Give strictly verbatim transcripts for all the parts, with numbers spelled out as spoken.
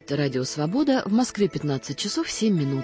Радио «Свобода», в Москве пятнадцать часов семь минут.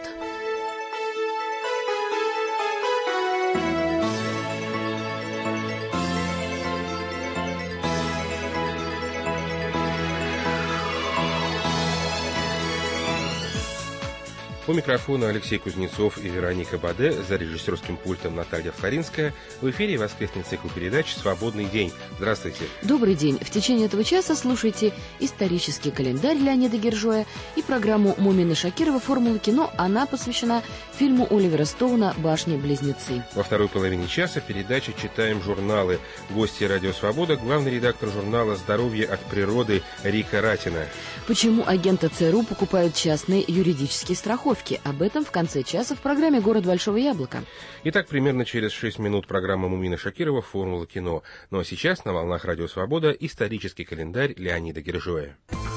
У микрофона Алексей Кузнецов и Вероника Баде, за режиссерским пультом Наталья Флоринская. В эфире воскресный цикл передач «Свободный день». Здравствуйте. Добрый день. В течение этого часа слушайте исторический календарь Леонида Гержоя и программу Мумина Шакирова «Формула кино». Она посвящена фильму Оливера Стоуна «Башни-близнецы». Во второй половине часа передачи «Читаем журналы». Гости «Радио Свобода» главный редактор журнала «Здоровье от природы» Рика Ратина. Почему агенты ЦРУ покупают частные юридические страховки? Об этом в конце часа в программе «Город Большого Яблока». Итак, примерно через шесть минут программа Мумина Шакирова «Формула кино». Ну а сейчас на волнах «Радио Свобода» исторический календарь Леонида Гержоя.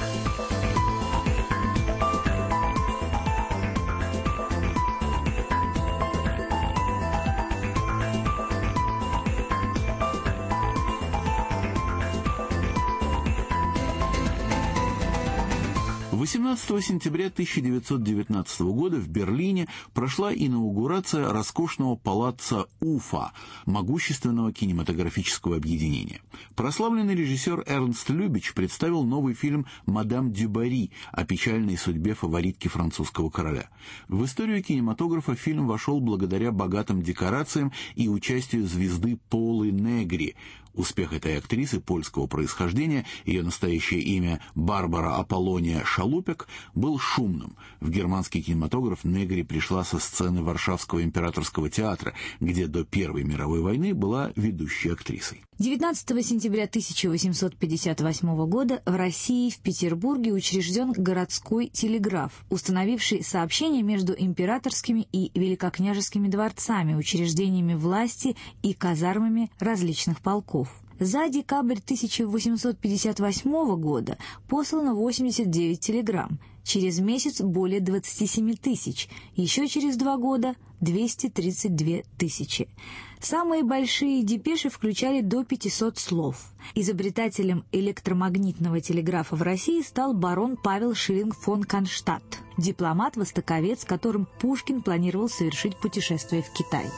восемнадцатого сентября тысяча девятьсот девятнадцатого года в Берлине прошла инаугурация роскошного палаца Уфа, могущественного кинематографического объединения. Прославленный режиссер Эрнст Любич представил новый фильм «Мадам дю Барри» о печальной судьбе фаворитки французского короля. В историю кинематографа фильм вошел благодаря богатым декорациям и участию звезды Полы Негри. Успех этой актрисы польского происхождения, ее настоящее имя Барбара Аполлония Шалупек, был шумным. В германский кинематограф Негри пришла со сцены Варшавского императорского театра, где до Первой мировой войны была ведущей актрисой. девятнадцатого сентября тысяча восемьсот пятьдесят восьмого года в России, в Петербурге, учрежден городской телеграф, установивший сообщение между императорскими и великокняжескими дворцами, учреждениями власти и казармами различных полков. За декабрь тысяча восемьсот пятьдесят восьмого года послано восемьдесят девять телеграмм, через месяц более двадцать семь тысяч, еще через два года двести тридцать две тысячи. Самые большие депеши включали до пятисот слов. Изобретателем электромагнитного телеграфа в России стал барон Павел Шиллинг фон Конштадт, дипломат-востоковед, с которым Пушкин планировал совершить путешествие в Китай.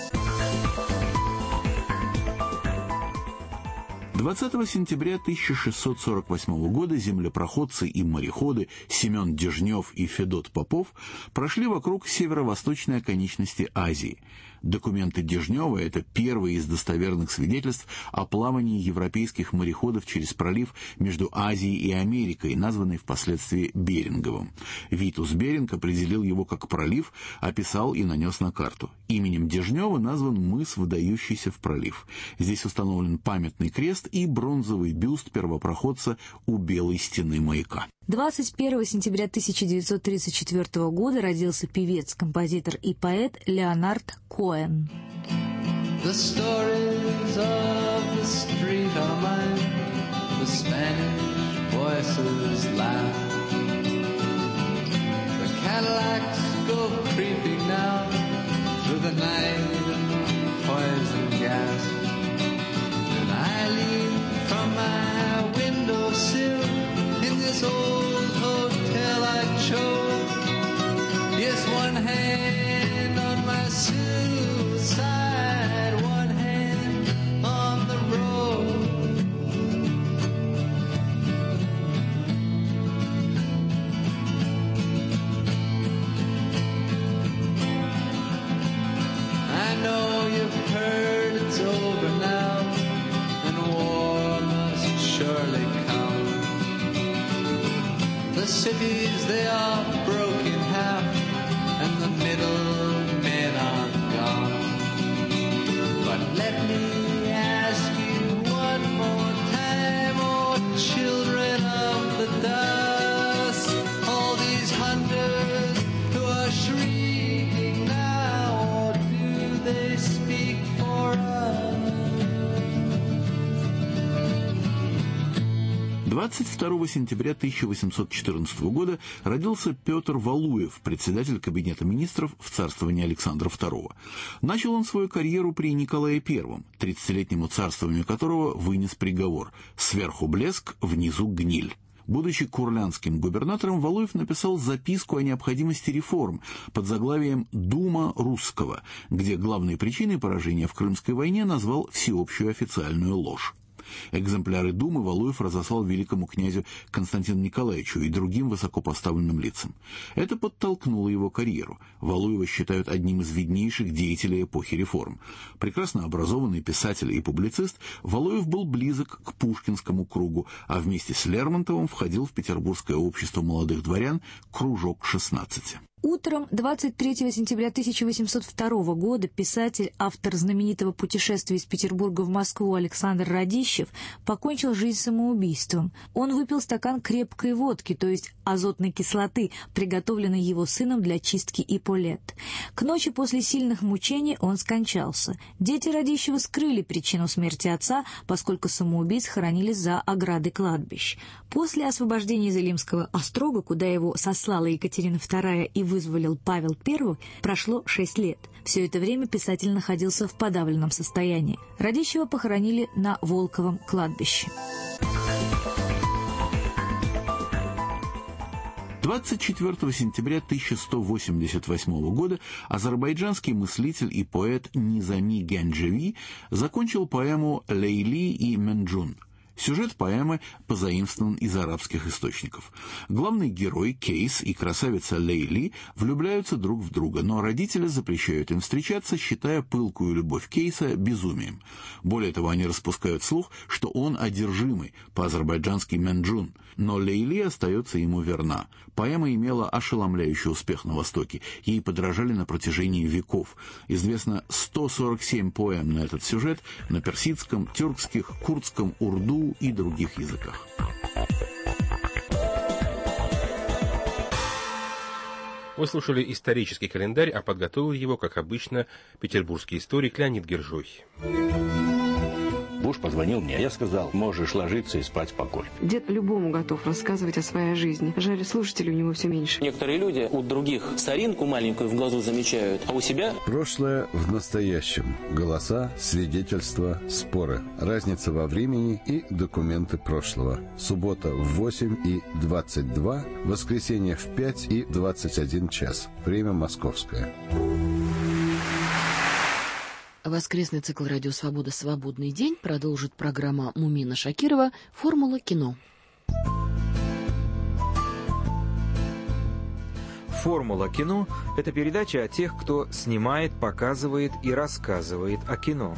двадцатого сентября тысяча шестьсот сорок восьмого года землепроходцы и мореходы Семен Дежнев и Федот Попов прошли вокруг северо-восточной оконечности Азии. Документы Дежнева – это первые из достоверных свидетельств о плавании европейских мореходов через пролив между Азией и Америкой, названный впоследствии Беринговым. Витус Беринг определил его как пролив, описал и нанес на карту. Именем Дежнева назван мыс, выдающийся в пролив. Здесь установлен памятный крест и бронзовый бюст первопроходца у Белой стены маяка. двадцать первого сентября тысяча девятьсот тридцать четвёртого года родился певец, композитор и поэт Леонард Коэн. The stories of the street are mine, the Spanish voices laugh. The Cadillacs go creeping now through the night in poison gas. And I lean from my windowsill in this old hotel I chose. Yes, one hand on my suicide, one hand on the road. I know you've heard it's over now, and war must surely come. The cities, they are broken half, and the middle men are gone. But let me ask you one more time, oh children of the dust, all these hundreds who are shrieking now, or do they speak for us? двадцать второго сентября тысяча восемьсот четырнадцатого года родился Петр Валуев, председатель Кабинета министров в царствовании Александра второго. Начал он свою карьеру при Николае Первом, тридцатилетнему царствованию которого вынес приговор: сверху блеск, внизу гниль. Будучи курлянским губернатором, Валуев написал записку о необходимости реформ под заглавием «Дума русского», где главной причиной поражения в Крымской войне назвал всеобщую официальную ложь. Экземпляры Думы Валуев разослал великому князю Константину Николаевичу и другим высокопоставленным лицам. Это подтолкнуло его карьеру. Валуева считают одним из виднейших деятелей эпохи реформ. Прекрасно образованный писатель и публицист, Валуев был близок к пушкинскому кругу, а вместе с Лермонтовым входил в Петербургское общество молодых дворян «Кружок шестнадцати». Утром двадцать третьего сентября тысяча восемьсот второго года писатель, автор знаменитого путешествия из Петербурга в Москву Александр Радищев покончил жизнь самоубийством. Он выпил стакан крепкой водки, то есть азотной кислоты, приготовленной его сыном для чистки эполет. К ночи после сильных мучений он скончался. Дети Радищева скрыли причину смерти отца, поскольку самоубийц хоронили за оградой кладбищ. После освобождения из Илимского острога, куда его сослала Екатерина вторая и вызволил Павел Первый, прошло шесть лет. Все это время писатель находился в подавленном состоянии. Радищева похоронили на Волковом кладбище. двадцать четвёртого сентября тысяча сто восемьдесят восьмого года азербайджанский мыслитель и поэт Низами Гянджеви закончил поэму «Лейли и Менджун». Сюжет поэмы позаимствован из арабских источников. Главный герой Кейс и красавица Лейли влюбляются друг в друга, но родители запрещают им встречаться, считая пылкую любовь Кейса безумием. Более того, они распускают слух, что он одержимый, по-азербайджански «менджун», но Лейли остается ему верна. Поэма имела ошеломляющий успех на Востоке, ей подражали на протяжении веков. Известно сто сорок семь поэм на этот сюжет на персидском, тюркских, курдском, урду и других языках. Вы слушали исторический календарь, а подготовил его, как обычно, петербургский историк Леонид Гержой. Буш позвонил мне, я сказал, можешь ложиться и спать спокойно. Дед любому готов рассказывать о своей жизни. Жаль, слушателей у него все меньше. Некоторые люди у других соринку маленькую в глазу замечают, а у себя... Прошлое в настоящем. Голоса, свидетельства, споры. Разница во времени и документы прошлого. Суббота в восемь и двадцать два, воскресенье в пять и двадцать один час. Время московское. Воскресный цикл «Радио Свобода. Свободный день» продолжит программа Мумина Шакирова «Формула кино». «Формула кино» — это передача о тех, кто снимает, показывает и рассказывает о кино.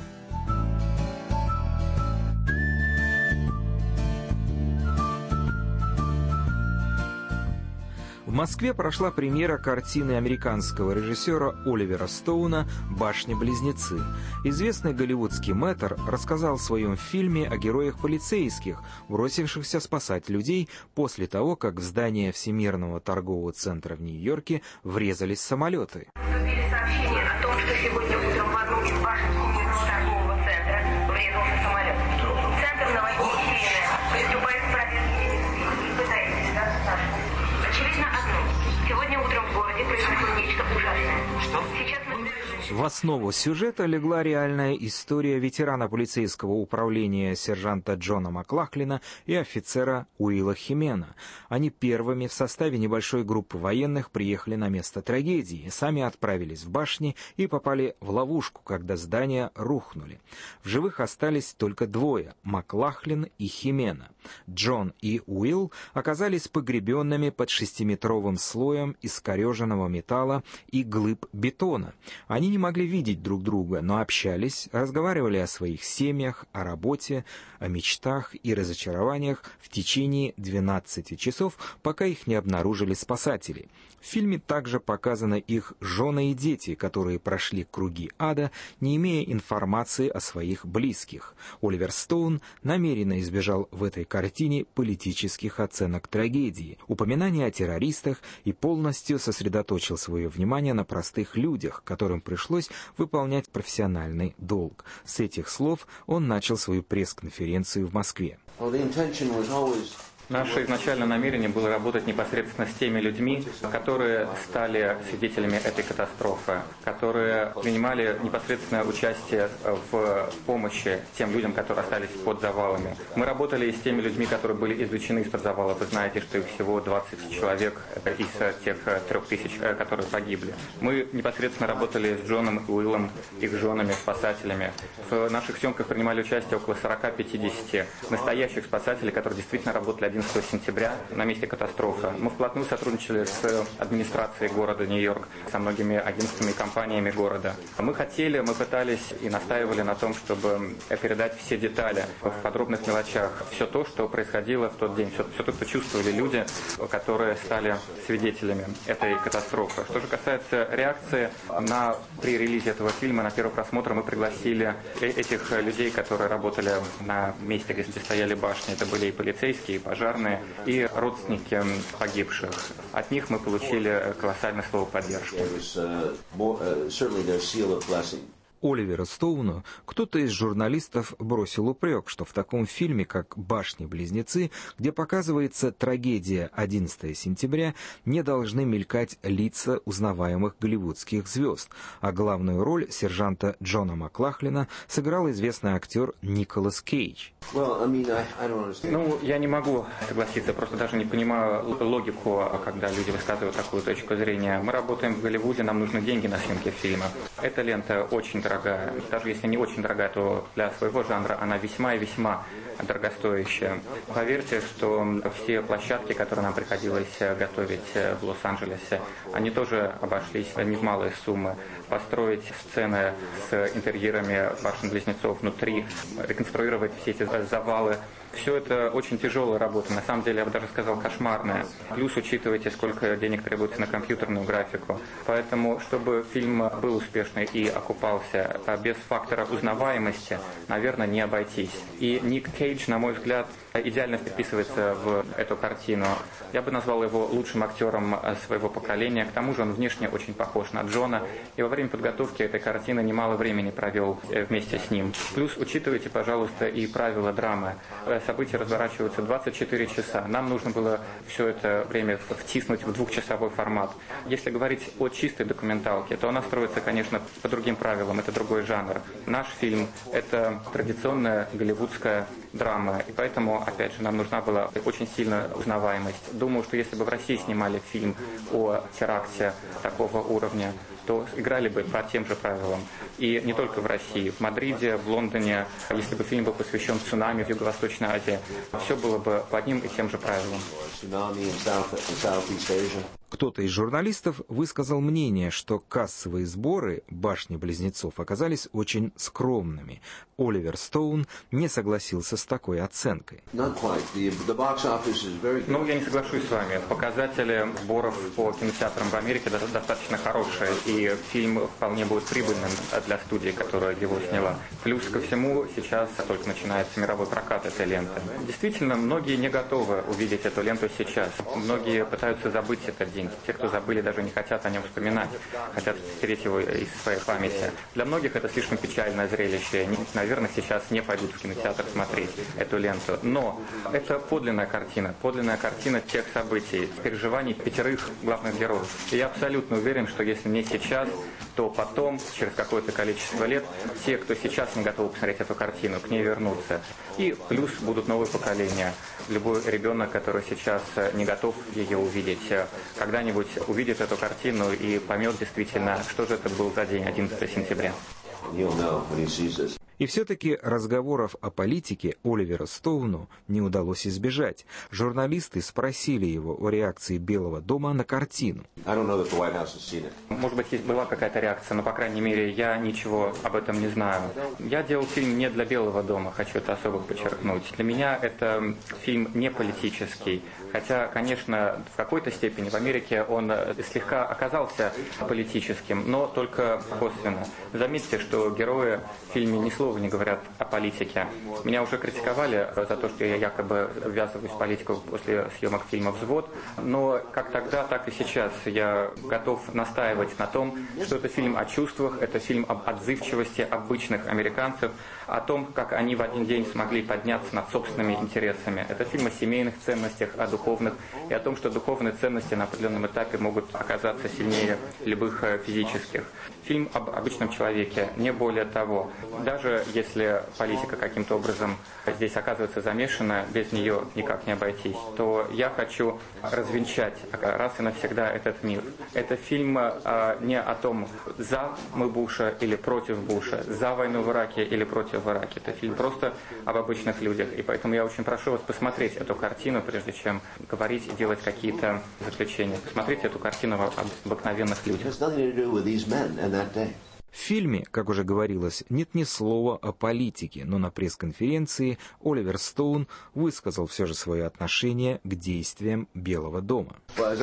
В Москве прошла премьера картины американского режиссера Оливера Стоуна «Башни-близнецы». Известный голливудский мэтр рассказал в своем фильме о героях полицейских, бросившихся спасать людей после того, как в здание Всемирного торгового центра в Нью-Йорке врезались самолеты. Поступили сообщения о том, что сегодня утром в одну из башен Всемирного торгового центра врезался самолет. Центр новостей «Сирена» приступает к проверке и пытается связаться с нашими. Очевидно одно. Сегодня утром в городе произошло нечто ужасное. Что? Сейчас мы... В основу сюжета легла реальная история ветерана полицейского управления сержанта Джона Маклахлина и офицера Уилла Химена. Они первыми в составе небольшой группы военных приехали на место трагедии, сами отправились в башни и попали в ловушку, когда здания рухнули. В живых остались только двое — Маклахлин и Химена. Джон и Уилл оказались погребенными под шестиметровым слоем искореженного металла и глыб бетона. Они не могли видеть друг друга, но общались, разговаривали о своих семьях, о работе, о мечтах и разочарованиях в течение двенадцати часов, пока их не обнаружили спасатели. В фильме также показаны их жены и дети, которые прошли круги ада, не имея информации о своих близких. Оливер Стоун намеренно избежал в этой картине политических оценок трагедии, упоминаний о террористах и полностью сосредоточил свое внимание на простых людях, которым пришлось выполнять профессиональный долг. С этих слов он начал свою пресс-конференцию в Москве. Наше изначальное намерение было работать непосредственно с теми людьми, которые стали свидетелями этой катастрофы, которые принимали непосредственное участие в помощи тем людям, которые остались под завалами. Мы работали и с теми людьми, которые были извлечены из-под завалов. Вы знаете, что их всего двадцать человек из тех трех тысяч, которые погибли. Мы непосредственно работали с Джоном и Уиллом, их женами, спасателями. В наших съемках принимали участие около сорок-пятьдесят настоящих спасателей, которые действительно работали одиннадцатого сентября на месте катастрофы. Мы вплотную сотрудничали с администрацией города Нью-Йорк, со многими агентствами и компаниями города. Мы хотели, мы пытались и настаивали на том, чтобы передать все детали в подробных мелочах, все то, что происходило в тот день, все, все то, что чувствовали люди, которые стали свидетелями этой катастрофы. Что же касается реакции на при релизе этого фильма, на первый просмотр мы пригласили этих людей, которые работали на месте, где стояли башни. Это были и полицейские, и пожарные, и родственники погибших. От них мы получили колоссальное слово поддержки. Оливеру Стоуну кто-то из журналистов бросил упрек, что в таком фильме, как «Башни-близнецы», где показывается трагедия одиннадцатого сентября, не должны мелькать лица узнаваемых голливудских звезд, а главную роль сержанта Джона Маклахлина сыграл известный актер Николас Кейдж. Ну, я не могу согласиться, просто даже не понимаю логику, когда люди высказывают такую точку зрения. Мы работаем в Голливуде, нам нужны деньги на съемки фильма. Эта лента очень дорогая. Даже если не очень дорогая, то для своего жанра она весьма и весьма дорогостоящая. Поверьте, что все площадки, которые нам приходилось готовить в Лос-Анджелесе, они тоже обошлись не в малые суммы. Построить сцены с интерьерами башен-близнецов внутри, реконструировать все эти завалы. Все это очень тяжелая работа, на самом деле, я бы даже сказал, кошмарная. Плюс учитывайте, сколько денег требуется на компьютерную графику. Поэтому, чтобы фильм был успешный и окупался, без фактора узнаваемости, наверное, не обойтись. И Ник Кейдж, на мой взгляд, идеально вписывается в эту картину. Я бы назвал его лучшим актером своего поколения. К тому же он внешне очень похож на Джона. И во время подготовки этой картины немало времени провел вместе с ним. Плюс учитывайте, пожалуйста, и правила драмы. События разворачиваются двадцать четыре часа. Нам нужно было все это время втиснуть в двухчасовой формат. Если говорить о чистой документалке, то она строится, конечно, по другим правилам. Это другой жанр. Наш фильм – это традиционная голливудская драма. И поэтому, опять же, нам нужна была очень сильная узнаваемость. Думаю, что если бы в России снимали фильм о теракте такого уровня, то играли бы по тем же правилам. И не только в России, в Мадриде, в Лондоне, если бы фильм был посвящен цунами в Юго-Восточной Азии, все было бы по одним и тем же правилам. Кто-то из журналистов высказал мнение, что кассовые сборы «Башни-близнецов» оказались очень скромными. Оливер Стоун не согласился с такой оценкой. Ну, я не соглашусь с вами. Показатели сборов по кинотеатрам в Америке достаточно хорошие, и фильм вполне будет прибыльным для студии, которая его сняла. Плюс ко всему, сейчас только начинается мировой прокат этой ленты. Действительно, многие не готовы увидеть эту ленту сейчас. Многие пытаются забыть этот день. Те, кто забыли, даже не хотят о нем вспоминать, хотят стереть его из своей памяти. Для многих это слишком печальное зрелище. Они, наверное, сейчас не пойдут в кинотеатр смотреть эту ленту. Но это подлинная картина, подлинная картина тех событий, переживаний пятерых главных героев. И я абсолютно уверен, что если не сейчас, то потом, через какое-то количество лет, те, кто сейчас не готов посмотреть эту картину, к ней вернутся. И плюс будут новые поколения. Любой ребенок, который сейчас не готов ее увидеть, когда-нибудь увидит эту картину и поймет действительно, что же это был за день, одиннадцатого сентября. И все-таки разговоров о политике Оливеру Стоуну не удалось избежать. Журналисты спросили его о реакции Белого дома на картину. Может быть, есть была какая-то реакция, но, по крайней мере, я ничего об этом не знаю. Я делал фильм не для Белого дома, хочу это особо подчеркнуть. Для меня это фильм не политический. Хотя, конечно, в какой-то степени в Америке он слегка оказался политическим, но только косвенно. Заметьте, что герои в фильме ни слова слова не говорят о политике. Меня уже критиковали за то, что я якобы ввязываюсь в политику после съемок фильма «Взвод», но как тогда, так и сейчас я готов настаивать на том, что это фильм о чувствах, это фильм об отзывчивости обычных американцев, о том, как они в один день смогли подняться над собственными интересами. Это фильм о семейных ценностях, о духовных, и о том, что духовные ценности на определенном этапе могут оказаться сильнее любых физических. Фильм об обычном человеке, не более того. Даже если политика каким-то образом здесь оказывается замешана, без нее никак не обойтись, то я хочу развенчать раз и навсегда этот миф. Это фильм а, не о том, за мы Буша или против Буша, за войну в Ираке или против в Ираке. Это фильм просто об обычных людях. И поэтому я очень прошу вас посмотреть эту картину, прежде чем говорить и делать какие-то заключения. Посмотрите эту картину об обыкновенных людях. В фильме, как уже говорилось, нет ни слова о политике, но на пресс-конференции Оливер Стоун высказал все же свое отношение к действиям Белого дома.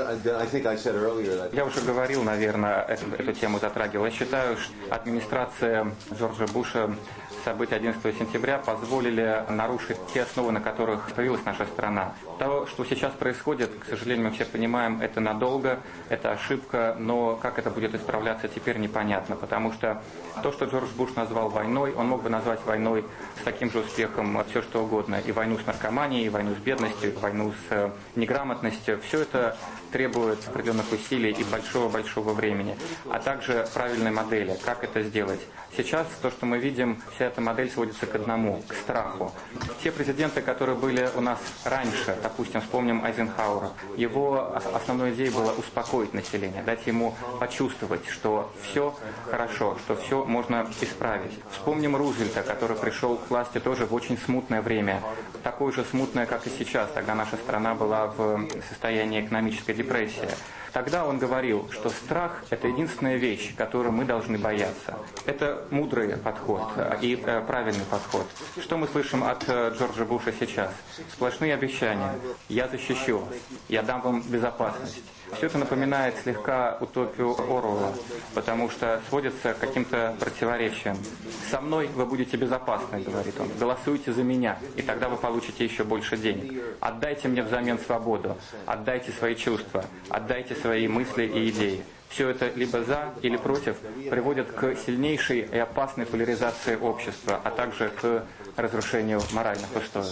Я уже говорил, наверное, эту, эту тему затрагивал. Я считаю, что администрация Джорджа Буша, события одиннадцатого сентября позволили нарушить те основы, на которых появилась наша страна. То, что сейчас происходит, к сожалению, мы все понимаем, это надолго, это ошибка, но как это будет исправляться теперь непонятно, потому что то, что Джордж Буш назвал войной, он мог бы назвать войной с таким же успехом все что угодно. И войну с наркоманией, и войну с бедностью, и войну с неграмотностью. Все это требует определенных усилий и большого-большого времени, а также правильной модели, как это сделать. Сейчас то, что мы видим, вся эта модель сводится к одному, к страху. Те президенты, которые были у нас раньше, допустим, вспомним Айзенхауэра, его основной идеей было успокоить население, дать ему почувствовать, что все хорошо, что все можно исправить. Вспомним Рузвельта, который пришел к власти тоже в очень смутное время, такое же смутное, как и сейчас, тогда наша страна была в состоянии экономической депрессии. Тогда он говорил, что страх – это единственная вещь, которую мы должны бояться. Это мудрый подход и э, правильный подход. Что мы слышим от э, Джорджа Буша сейчас? Сплошные обещания. Я защищу вас. Я дам вам безопасность. Все это напоминает слегка утопию Оруэлла, потому что сводится к каким-то противоречиям. «Со мной вы будете безопасны», — говорит он. «Голосуйте за меня, и тогда вы получите еще больше денег. Отдайте мне взамен свободу, отдайте свои чувства, отдайте свои мысли и идеи». Все это либо за или против приводит к сильнейшей и опасной поляризации общества, а также к разрушению моральных устоев.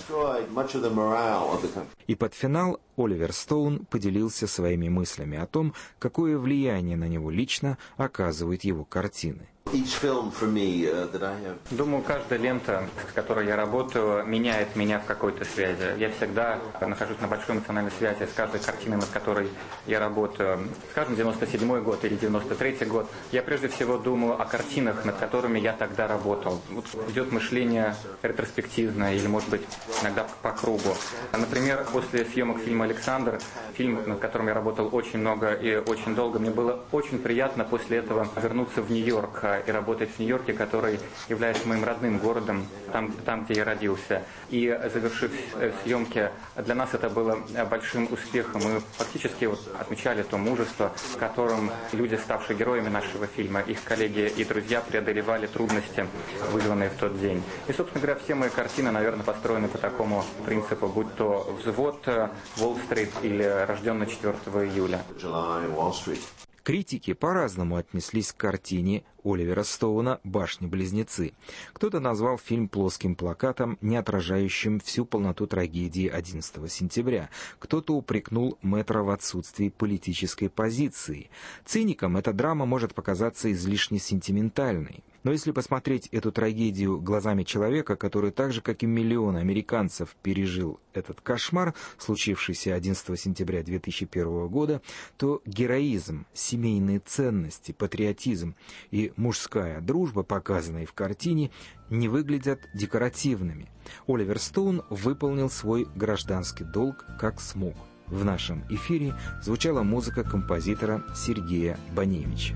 И под финал Оливер Стоун поделился своими мыслями о том, какое влияние на него лично оказывают его картины. Думаю, каждая лента, с которой я работаю, меняет меня в какой-то связи. Я всегда нахожусь на большой эмоциональной связи с каждой картиной, над которой я работаю. Скажем, девяносто седьмой год или девяносто третий год. Я прежде всего думаю о картинах, над которыми я тогда работал. Вот идет мышление ретроспективное или, может быть, иногда по кругу. Например, после съемок фильма «Александр», фильм, над которым я работал очень много и очень долго, мне было очень приятно после этого вернуться в Нью-Йорк и работать в Нью-Йорке, который является моим родным городом, там, там, где я родился. И завершив съемки, для нас это было большим успехом. Мы фактически вот отмечали то мужество, с которым люди, ставшие героями нашего фильма, их коллеги и друзья преодолевали трудности, вызванные в тот день. И, собственно говоря, все мои картины, наверное, построены по такому принципу, будь то «Взвод», «Уолл-стрит» или «Рожденный четвёртого июля». Критики по-разному отнеслись к картине Оливера Стоуна «Башни-близнецы». Кто-то назвал фильм плоским плакатом, не отражающим всю полноту трагедии одиннадцатого сентября. Кто-то упрекнул Мэтра в отсутствии политической позиции. Циникам эта драма может показаться излишне сентиментальной. Но если посмотреть эту трагедию глазами человека, который так же, как и миллионы американцев, пережил этот кошмар, случившийся одиннадцатого сентября две тысячи первого года, то героизм, семейные ценности, патриотизм и мужская дружба, показанные в картине, не выглядят декоративными. Оливер Стоун выполнил свой гражданский долг как смог. В нашем эфире звучала музыка композитора Сергея Баневича.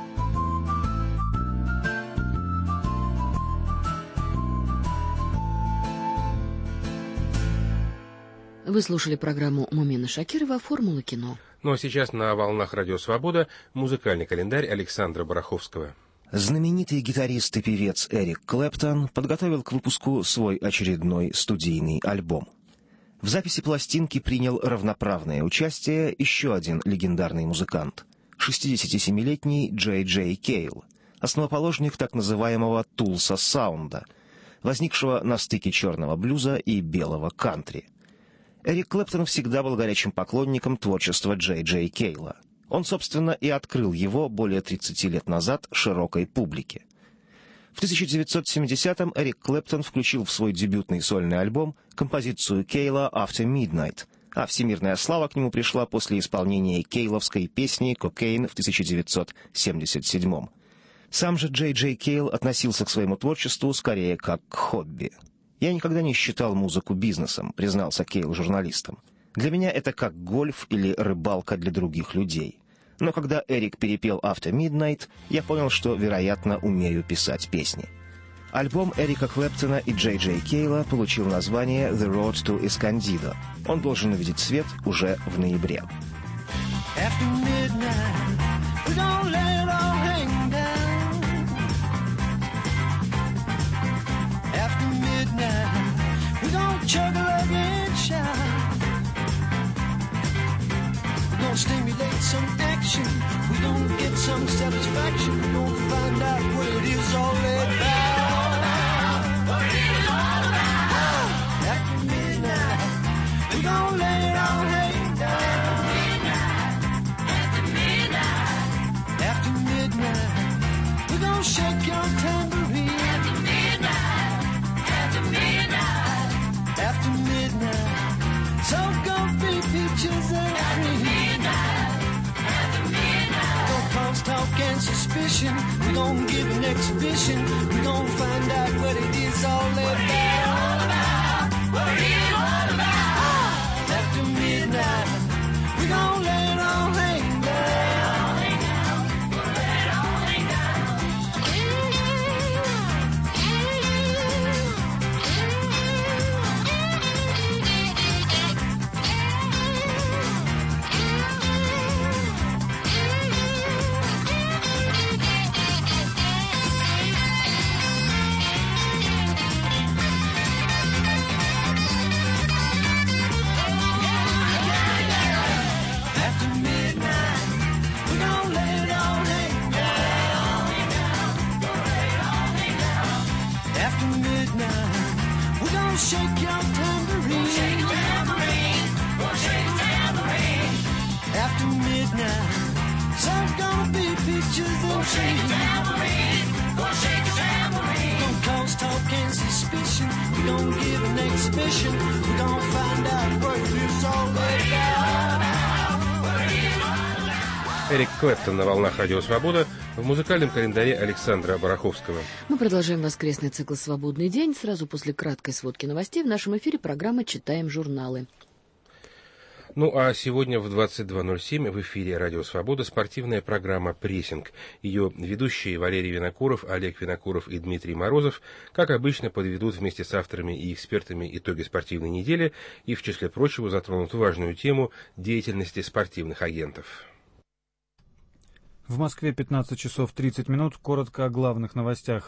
Вы слушали программу Мумина Шакирова «Формула кино». Ну а сейчас на волнах Радио Свобода музыкальный календарь Александра Бараховского. Знаменитый гитарист и певец Эрик Клэптон подготовил к выпуску свой очередной студийный альбом. В записи пластинки принял равноправное участие еще один легендарный музыкант — шестидесятисемилетний Джей Джей Кейл, основоположник так называемого Тулса Саунда, возникшего на стыке черного блюза и белого кантри. Эрик Клэптон всегда был горячим поклонником творчества Джей Джей Кейла. Он, собственно, и открыл его более тридцати лет назад широкой публике. В тысяча девятьсот семидесятом Эрик Клэптон включил в свой дебютный сольный альбом композицию Кейла «After Midnight», а всемирная слава к нему пришла после исполнения кейловской песни «Cocaine» в тысяча девятьсот семьдесят седьмом. Сам же Джей Джей Кейл относился к своему творчеству скорее как к хобби. «Я никогда не считал музыку бизнесом», — признался Кейл журналистам. «Для меня это как гольф или рыбалка для других людей. Но когда Эрик перепел «After Midnight», я понял, что, вероятно, умею писать песни». Альбом Эрика Клэптона и Джей Джей Кейла получил название «The Road to Escondido». Он должен увидеть свет уже в ноябре. After midnight, we don't let it all hang down. After midnight, we don't chug love and shout. We don't stimulate some action. We don't get some satisfaction. We don't find out what it is all about. What it is all about. After midnight, we don't let it all hang down. After midnight, we're gonna shake your tambourine. After midnight, after midnight, after midnight, so gonna be peaches and cream. After midnight, after midnight, no crosstalk and suspicion. We're gonna give an exhibition. We're gonna find out what it is all about. What it is all about. After midnight, we're gonna let it all hang down. Shake your tambourine. Shake your tambourine. Shake your tambourine. After midnight, so's gonna be peaches and cream. Shake your tambourine. Shake your tambourine. Don't cause talk and suspicion. We don't give an exhibition. We don't find out what it's all about. Эрик Клэптон на волнах Радио Свобода в музыкальном календаре Александра Бараховского. Мы продолжаем воскресный цикл «Свободный день». Сразу после краткой сводки новостей в нашем эфире программа «Читаем журналы». Ну а сегодня в двадцать два ноль семь в эфире Радио Свобода спортивная программа «Прессинг». Ее ведущие Валерий Винокуров, Олег Винокуров и Дмитрий Морозов, как обычно, подведут вместе с авторами и экспертами итоги спортивной недели и, в числе прочего, затронут важную тему деятельности спортивных агентов. В Москве пятнадцать часов тридцать минут. Коротко о главных новостях.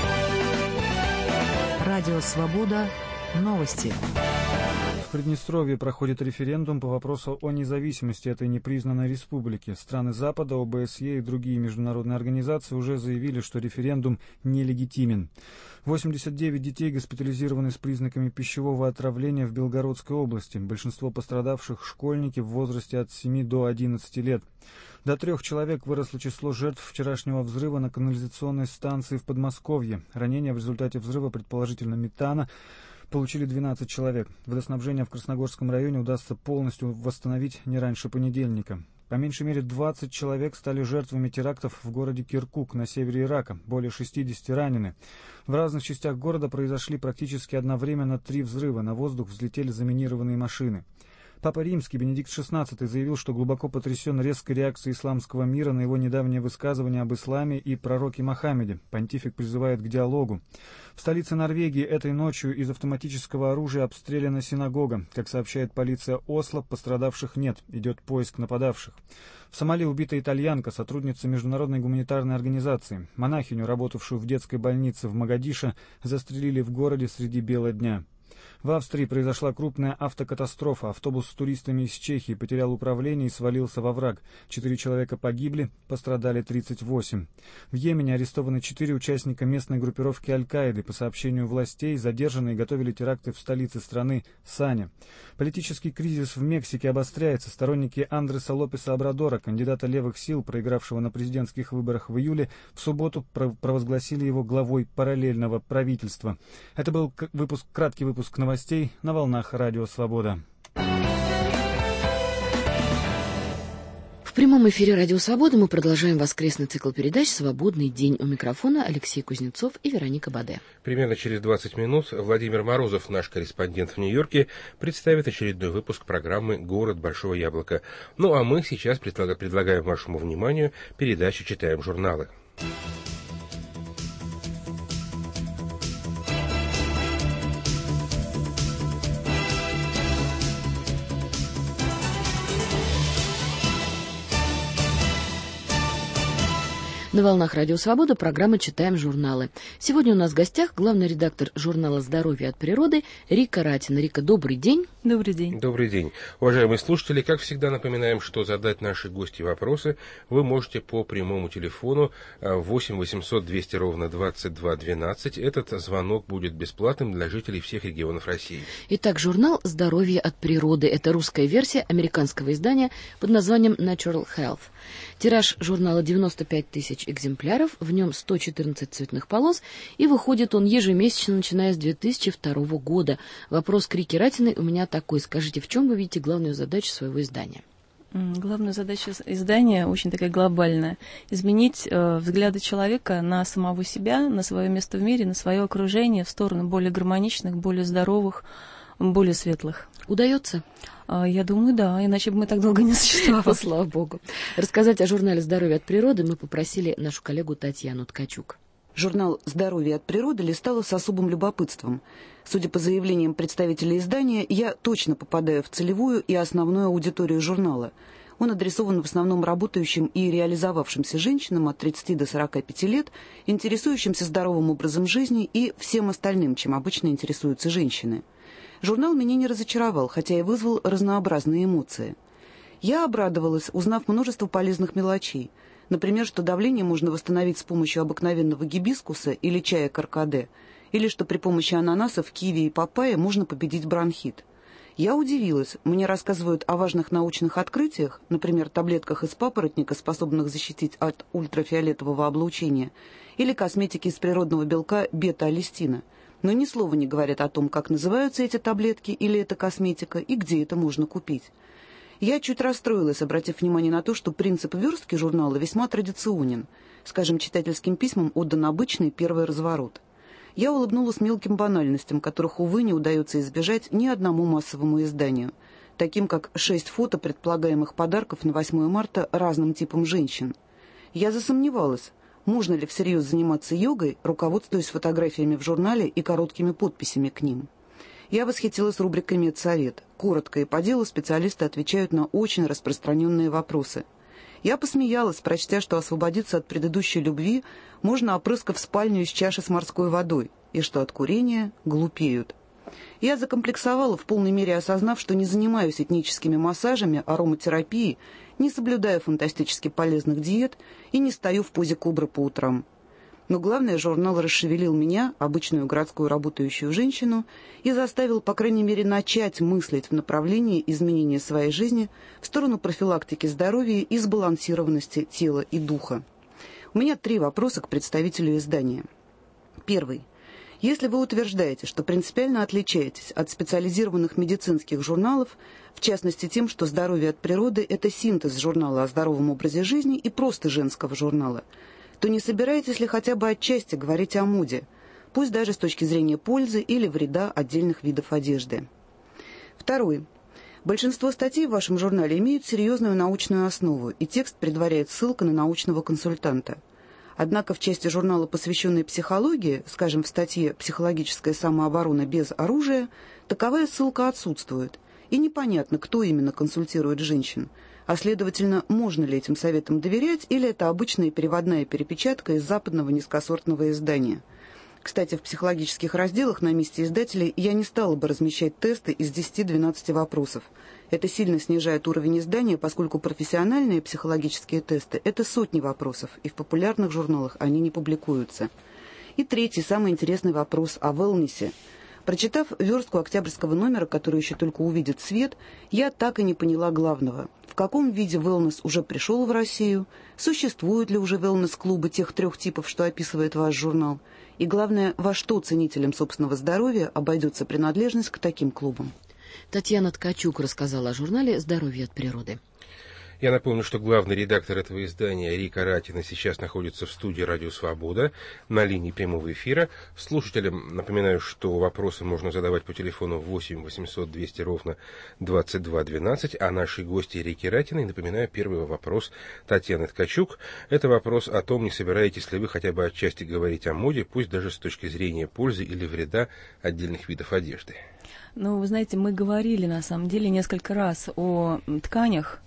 Радио «Свобода». Новости. В Приднестровье проходит референдум по вопросу о независимости этой непризнанной республики. Страны Запада, О Бэ Эс Е и другие международные организации уже заявили, что референдум нелегитимен. восемьдесят девять детей госпитализированы с признаками пищевого отравления в Белгородской области. Большинство пострадавших – школьники в возрасте от семи до одиннадцати лет. До трех человек выросло число жертв вчерашнего взрыва на канализационной станции в Подмосковье. Ранения в результате взрыва, предположительно метана, получили двенадцать человек. Водоснабжение в Красногорском районе удастся полностью восстановить не раньше понедельника. По меньшей мере двадцать человек стали жертвами терактов в городе Киркук на севере Ирака. Более шестидесяти ранены. В разных частях города произошли практически одновременно три взрыва. На воздух взлетели заминированные машины. Папа Римский Бенедикт шестнадцатый заявил, что глубоко потрясен резкой реакцией исламского мира на его недавнее высказывание об исламе и пророке Мохаммеде. Понтифик призывает к диалогу. В столице Норвегии этой ночью из автоматического оружия обстреляна синагога. Как сообщает полиция Осло, пострадавших нет, идет поиск нападавших. В Сомали убита итальянка, сотрудница международной гуманитарной организации. Монахиню, работавшую в детской больнице в Могадишо, застрелили в городе среди бела дня. В Австрии произошла крупная автокатастрофа. Автобус с туристами из Чехии потерял управление и свалился во враг. Четыре человека погибли, пострадали тридцать восемь. В Йемене арестованы четыре участника местной группировки Аль-Каиды. По сообщению властей, задержанные готовили теракты в столице страны Сане. Политический кризис в Мексике обостряется. Сторонники Андреса Лопеса Обрадора, кандидата левых сил, проигравшего на президентских выборах в июле, в субботу провозгласили его главой параллельного правительства. Это был выпуск, краткий выпуск новостей на волнах Радио Свобода. В прямом эфире Радио Свобода мы продолжаем воскресный цикл передач «Свободный день». У микрофона Алексей Кузнецов и Вероника Баде. Примерно через двадцать минут Владимир Морозов, наш корреспондент в Нью-Йорке, представит очередной выпуск программы «Город Большого Яблока». Ну а мы сейчас предлагаем вашему вниманию передачу «Читаем журналы». На волнах Радио Свобода программа «Читаем журналы». Сегодня у нас в гостях главный редактор журнала «Здоровье от природы» Рика Ратина. Рика, добрый день. Добрый день. Добрый день. Уважаемые слушатели, как всегда напоминаем, что задать наши гости вопросы вы можете по прямому телефону восемь восемьсот двести ровно двадцать два двенадцать. Этот звонок будет бесплатным для жителей всех регионов России. Итак, журнал «Здоровье от природы». Это русская версия американского издания под названием Natural Health. Тираж журнала девяносто пять тысяч экземпляров, в нем сто четырнадцать цветных полос, и выходит он ежемесячно, начиная с две тысячи второго года. Вопрос к Рике Ратиной у меня такой. Скажите, в чем вы видите главную задачу своего издания? Главная задача издания очень такая глобальная. Изменить э, взгляды человека на самого себя, на свое место в мире, на свое окружение в сторону более гармоничных, более здоровых, более светлых. Удается? Я думаю, да, иначе бы мы так долго не существовали. Слава богу. Рассказать о журнале «Здоровье от природы» мы попросили нашу коллегу Татьяну Ткачук. Журнал «Здоровье от природы» листала с особым любопытством. Судя по заявлениям представителей издания, я точно попадаю в целевую и основную аудиторию журнала. Он адресован в основном работающим и реализовавшимся женщинам от тридцати до сорока пяти лет, интересующимся здоровым образом жизни и всем остальным, чем обычно интересуются женщины. Журнал меня не разочаровал, хотя и вызвал разнообразные эмоции. Я обрадовалась, узнав множество полезных мелочей. Например, что давление можно восстановить с помощью обыкновенного гибискуса или чая каркаде, или что при помощи ананасов, киви и папайи можно победить бронхит. Я удивилась, мне рассказывают о важных научных открытиях, например, таблетках из папоротника, способных защитить от ультрафиолетового облучения, или косметике из природного белка бета-алистина. Но ни слова не говорят о том, как называются эти таблетки или эта косметика и где это можно купить. Я чуть расстроилась, обратив внимание на то, что принцип верстки журнала весьма традиционен. Скажем, читательским письмам отдан обычный первый разворот. Я улыбнулась мелким банальностям, которых, увы, не удается избежать ни одному массовому изданию, таким как шесть фото предполагаемых подарков на восьмое марта разным типам женщин. Я засомневалась, можно ли всерьез заниматься йогой, руководствуясь фотографиями в журнале и короткими подписями к ним. Я восхитилась рубрикой «Медсовет». Коротко и по делу специалисты отвечают на очень распространенные вопросы. Я посмеялась, прочтя, что освободиться от предыдущей любви можно, опрыскав спальню из чаши с морской водой, и что от курения глупеют. Я закомплексовала, в полной мере осознав, что не занимаюсь этническими массажами, ароматерапией, не соблюдаю фантастически полезных диет и не стою в позе кобры по утрам. Но главное, журнал расшевелил меня, обычную городскую работающую женщину, и заставил, по крайней мере, начать мыслить в направлении изменения своей жизни в сторону профилактики здоровья и сбалансированности тела и духа. У меня три вопроса к представителю издания. Первый. Если вы утверждаете, что принципиально отличаетесь от специализированных медицинских журналов, в частности тем, что «Здоровье от природы» — это синтез журнала о здоровом образе жизни и просто женского журнала, то не собираетесь ли хотя бы отчасти говорить о моде, пусть даже с точки зрения пользы или вреда отдельных видов одежды? Второй. Большинство статей в вашем журнале имеют серьезную научную основу, и текст предваряет ссылка на научного консультанта. Однако в части журнала, посвященной психологии, скажем, в статье «Психологическая самооборона без оружия», таковая ссылка отсутствует, и непонятно, кто именно консультирует женщин, а следовательно, можно ли этим советам доверять, или это обычная переводная перепечатка из западного низкосортного издания. Кстати, в психологических разделах на месте издателей я не стала бы размещать тесты из десяти-двенадцати вопросов. Это сильно снижает уровень издания, поскольку профессиональные психологические тесты – это сотни вопросов, и в популярных журналах они не публикуются. И третий, самый интересный вопрос о wellness. Прочитав верстку октябрьского номера, который еще только увидит свет, я так и не поняла главного. В каком виде wellness уже пришел в Россию? Существуют ли уже wellness-клубы тех трех типов, что описывает ваш журнал? И главное, во что ценителям собственного здоровья обойдется принадлежность к таким клубам? Татьяна Ткачук рассказала о журнале «Здоровье от природы». Я напомню, что главный редактор этого издания Рика Ратина сейчас находится в студии «Радио Свобода» на линии прямого эфира. Слушателям напоминаю, что вопросы можно задавать по телефону восемь восемьсот двести ровно двадцать два двенадцать, а нашей гости Рике Ратиной, напоминаю, первый вопрос Татьяны Ткачук. Это вопрос о том, не собираетесь ли вы хотя бы отчасти говорить о моде, пусть даже с точки зрения пользы или вреда отдельных видов одежды. Ну, вы знаете, мы говорили, на самом деле, несколько раз о тканях,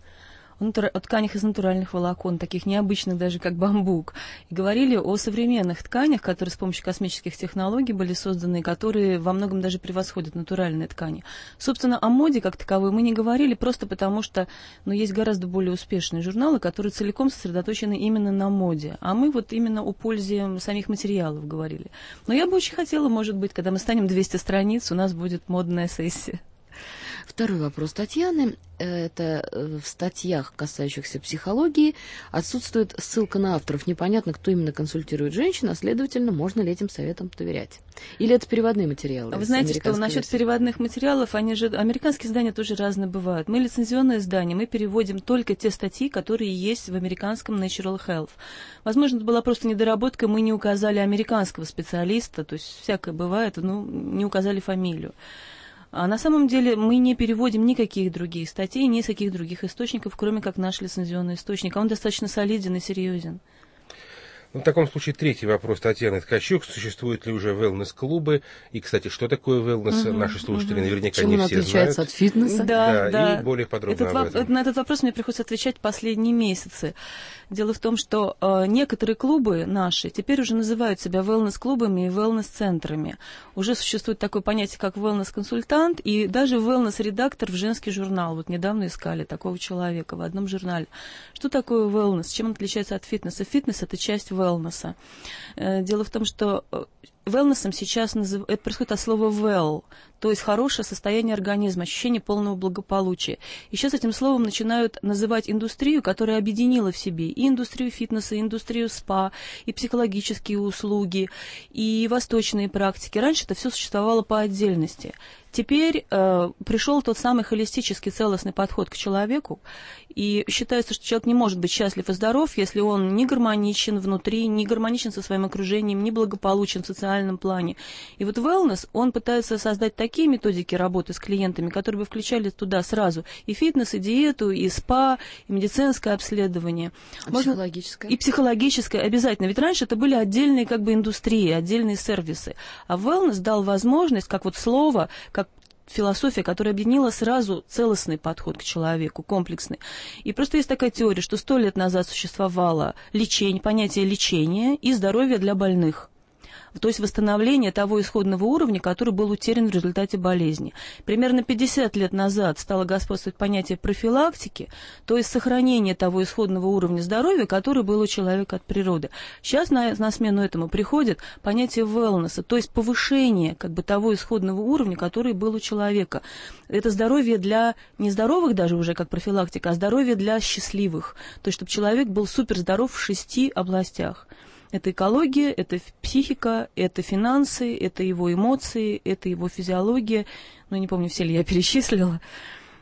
о тканях из натуральных волокон, таких необычных даже, как бамбук. И говорили о современных тканях, которые с помощью космических технологий были созданы, которые во многом даже превосходят натуральные ткани. Собственно, о моде как таковой мы не говорили, просто потому что ну, есть гораздо более успешные журналы, которые целиком сосредоточены именно на моде. А мы вот именно о пользе самих материалов говорили. Но я бы очень хотела, может быть, когда мы станем двести страниц, у нас будет модная сессия. Второй вопрос Татьяны. Это в статьях, касающихся психологии, отсутствует ссылка на авторов. Непонятно, кто именно консультирует женщин, а следовательно, можно ли этим советам доверять. Или это переводные материалы? Вы знаете, что насчет версии? Переводных материалов, они же, американские издания тоже разные бывают. Мы лицензионное издание, мы переводим только те статьи, которые есть в американском Natural Health. Возможно, это была просто недоработка, мы не указали американского специалиста, то есть всякое бывает, ну, не указали фамилию. А на самом деле мы не переводим никаких других статей, ни с каких других источников, кроме как наш лицензионный источник. А он достаточно солиден и серьезен. Ну, в таком случае третий вопрос Татьяны Ткачук. Существуют ли уже wellness-клубы? И, кстати, что такое wellness? Uh-huh, Наши слушатели uh-huh. наверняка Чем не он все знают. Чем он отличается от фитнеса? Да, да, да. И более подробно этот об этом. На этот вопрос мне приходится отвечать последние месяцы. Дело в том, что э, некоторые клубы наши теперь уже называют себя wellness-клубами и wellness-центрами. Уже существует такое понятие, как wellness-консультант и даже wellness-редактор в женский журнал. Вот недавно искали такого человека в одном журнале. Что такое wellness? Чем он отличается от фитнеса? Фитнес – это часть wellness. Дело в том, что wellnessом сейчас назыв... это происходит от слова well, то есть хорошее состояние организма, ощущение полного благополучия. И сейчас этим словом начинают называть индустрию, которая объединила в себе и индустрию фитнеса, и индустрию спа, и психологические услуги, и восточные практики. Раньше это все существовало по отдельности. Теперь э, пришел тот самый холистический целостный подход к человеку, и считается, что человек не может быть счастлив и здоров, если он не гармоничен внутри, не гармоничен со своим окружением, не благополучен в социальном плане. И вот wellness, он пытается создать такие методики работы с клиентами, которые бы включали туда сразу и фитнес, и диету, и спа, и медицинское обследование. А Можно... психологическое? И психологическое обязательно. Ведь раньше это были отдельные как бы индустрии, отдельные сервисы. А wellness дал возможность, как вот слово, как философия, которая объединила сразу целостный подход к человеку, комплексный. И просто есть такая теория, что сто лет назад существовало лечение, понятие лечения и здоровья для больных. То есть восстановление того исходного уровня, который был утерян в результате болезни. Примерно пятьдесят лет назад стало господствовать понятие профилактики, то есть сохранение того исходного уровня здоровья, который был у человека от природы. Сейчас на, на смену этому приходит понятие wellness, то есть повышение как бы, того исходного уровня, который был у человека. Это здоровье для нездоровых даже уже как профилактика, а здоровье для счастливых. То есть чтобы человек был суперздоров в шести областях. Это экология, это психика, это финансы, это его эмоции, это его физиология. Ну, не помню, все ли я перечислила.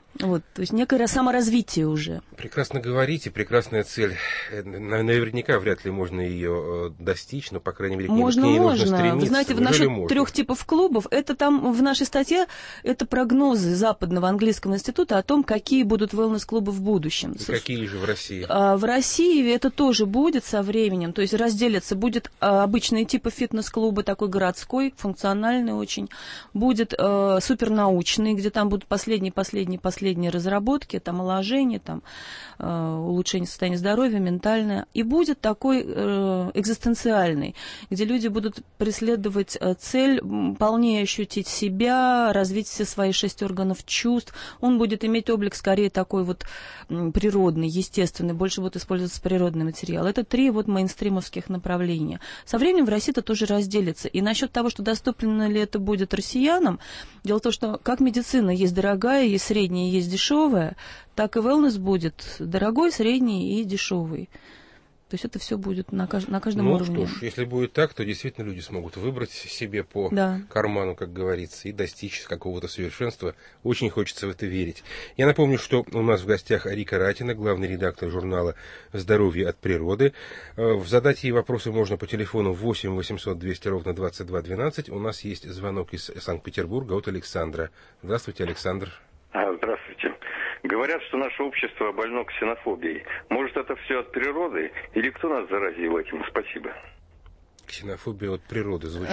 Вот, то есть некое саморазвитие уже. Прекрасно говорите, прекрасная цель. Наверняка вряд ли можно ее достичь, но, по крайней мере, можно, к ней можно. нужно стремиться. Вы знаете, в насчет трех типов клубов, это там в нашей статье, это прогнозы Западного английского института о том, какие будут wellness-клубы в будущем. И какие же в России? А в России это тоже будет со временем, то есть разделится. Будет обычные типы фитнес-клуба, такой городской, функциональный очень. Будет э, супернаучный, где там будут последние, последние, последние разработки, там омоложение, там э, улучшение состояния здоровья, ментальное. И будет такой э, экзистенциальный, где люди будут преследовать э, цель полнее ощутить себя, развить все свои шесть органов чувств. Он будет иметь облик скорее такой вот м, природный, естественный, больше будет использоваться природный материал. Это три вот мейнстримовских направления. Со временем в России это тоже разделится. И насчет того, что доступно ли это будет россиянам, дело в том, что как медицина есть дорогая, есть средняя, есть дешевая, так и wellness будет дорогой, средний и дешевый. То есть это все будет на, кажд... на каждом ну, уровне. Ну что ж, если будет так, то действительно люди смогут выбрать себе по да. карману, как говорится, и достичь какого-то совершенства. Очень хочется в это верить. Я напомню, что у нас в гостях Рика Ратина, главный редактор журнала «Здоровье от природы». Задать ей вопросы можно по телефону восемь восемьсот двести ровно двадцать два двенадцать. У нас есть звонок из Санкт-Петербурга от Александра. Здравствуйте, Александр. А, здравствуйте. Говорят, что наше общество больно ксенофобией. Может, это все от природы? Или кто нас заразил этим? Спасибо. Ксенофобия от природы звучит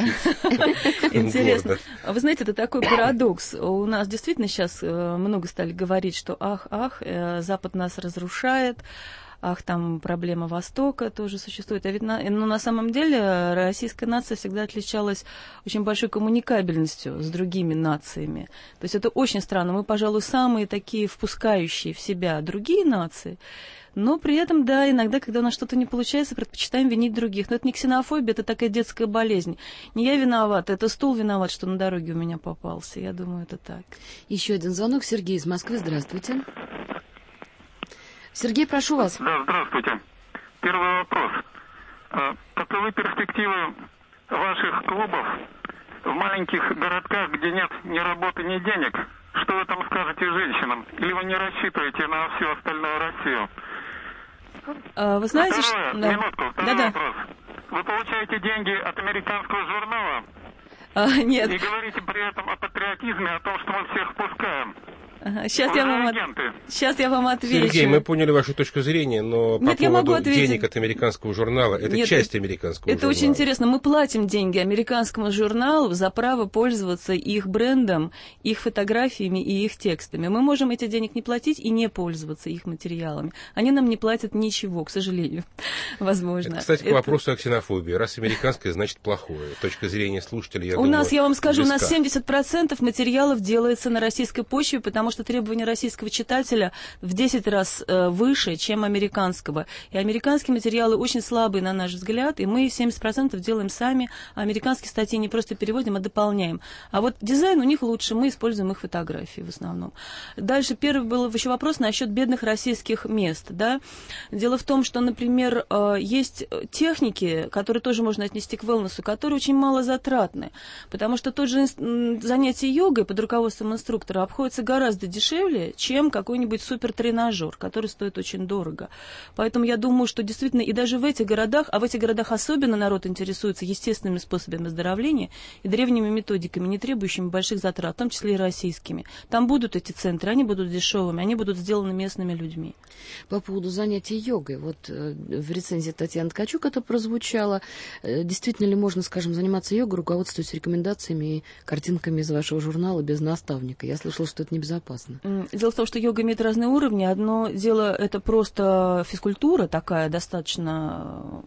интересно. Вы знаете, это такой парадокс. У нас действительно сейчас много стали говорить, что ах, ах, Запад нас разрушает. Ах, там проблема Востока тоже существует. А ведь на, ну, на самом деле российская нация всегда отличалась очень большой коммуникабельностью с другими нациями. То есть это очень странно. Мы, пожалуй, самые такие впускающие в себя другие нации. Но при этом, да, иногда, когда у нас что-то не получается, предпочитаем винить других. Но это не ксенофобия, это такая детская болезнь. Не я виновата, это стул виноват, что на дороге у меня попался. Я думаю, это так. Еще один звонок. Сергей из Москвы. Здравствуйте. Сергей, прошу вас. Да, здравствуйте. Первый вопрос. Каковы перспективы ваших клубов в маленьких городках, где нет ни работы, ни денег? Что вы там скажете женщинам? Или вы не рассчитываете на всю остальную Россию? А, вы знаете, второе, что... Да. Минутку, второй Да-да. вопрос. Вы получаете деньги от американского журнала? А, нет. И говорите при этом о патриотизме, о том, что мы всех пускаем. Сейчас я, вам от... Сейчас я вам отвечу. Сергей, мы поняли вашу точку зрения, но Нет, по я поводу могу ответить. денег от американского журнала, это Нет, часть американского это журнала. Это очень интересно. Мы платим деньги американскому журналу за право пользоваться их брендом, их фотографиями и их текстами. Мы можем эти денег не платить и не пользоваться их материалами. Они нам не платят ничего, к сожалению. Возможно. Это, кстати, к это... вопросу о ксенофобии. Раз американское, значит плохое. Точка зрения слушателей, я У думаю, нас, я вам скажу, близка. у нас семьдесят процентов материалов делается на российской почве, потому что требования российского читателя в десять раз э, выше, чем американского. И американские материалы очень слабые, на наш взгляд, и мы семьдесят процентов делаем сами, а американские статьи не просто переводим, а дополняем. А вот дизайн у них лучше, мы используем их фотографии в основном. Дальше первый был еще вопрос насчет бедных российских мест. Да? Дело в том, что, например, э, есть техники, которые тоже можно отнести к wellness, которые очень малозатратны, потому что тот же инст- занятие йогой под руководством инструктора обходится гораздо дешевле, чем какой-нибудь супертренажер, который стоит очень дорого. Поэтому я думаю, что действительно и даже в этих городах, а в этих городах особенно народ интересуется естественными способами оздоровления и древними методиками, не требующими больших затрат, в том числе и российскими. Там будут эти центры, они будут дешевыми, они будут сделаны местными людьми. По поводу занятий йогой, вот э, в рецензии Татьяны Ткачук это прозвучало. Э, действительно ли можно, скажем, заниматься йогой, руководствуясь рекомендациями и картинками из вашего журнала без наставника? Я слышала, что это небезопасно. Дело в том, что йога имеет разные уровни. Одно дело это просто физкультура такая достаточно